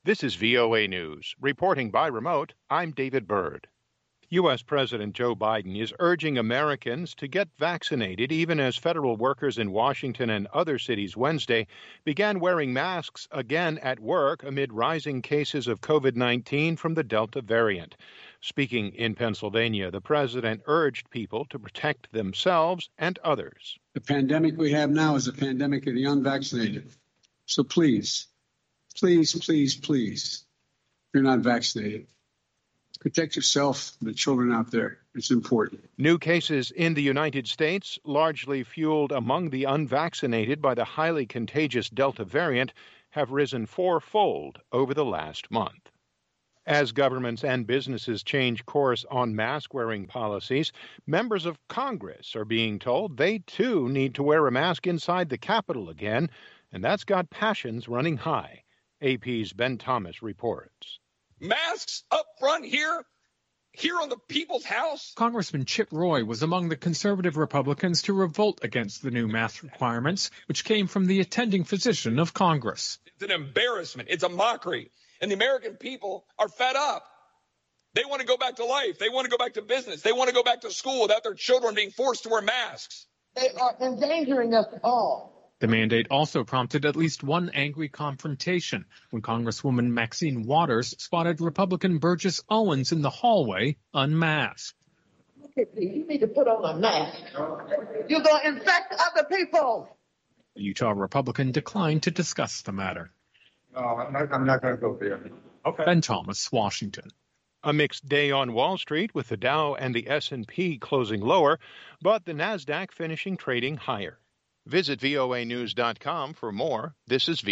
This is VOA News. Reporting by remote, I'm David Byrd. U.S. President Joe Biden is urging Americans to get vaccinated even as federal workers in Washington and other cities Wednesday began wearing masks again at work amid rising cases of COVID-19 from the Delta variant. Speaking in Pennsylvania, the president urged people to protect themselves and others. The pandemic we have now is a pandemic of the unvaccinated. So please, if you're not vaccinated, protect yourself and the children out there. It's important. New cases in the United States, largely fueled among the unvaccinated by the highly contagious Delta variant, have risen fourfold over the last month. As governments and businesses change course on mask-wearing policies, members of Congress are being told they, too, need to wear a mask inside the Capitol again, and that's got passions running high. AP's Ben Thomas reports. Masks up front here on the People's House. Congressman Chip Roy was among the conservative Republicans to revolt against the new mask requirements, which came from the attending physician of Congress. It's an embarrassment. It's a mockery. And the American people are fed up. They want to go back to life. They want to go back to business. They want to go back to school without their children being forced to wear masks. They are endangering us all. The mandate also prompted at least one angry confrontation when Congresswoman Maxine Waters spotted Republican Burgess Owens in the hallway unmasked. You need to put on a mask. You're going to infect other people. The Utah Republican declined to discuss the matter. No, I'm not going to go there. Okay. Ben Thomas, Washington. A mixed day on Wall Street with the Dow and the S&P closing lower, but the Nasdaq finishing trading higher. Visit voanews.com for more. This is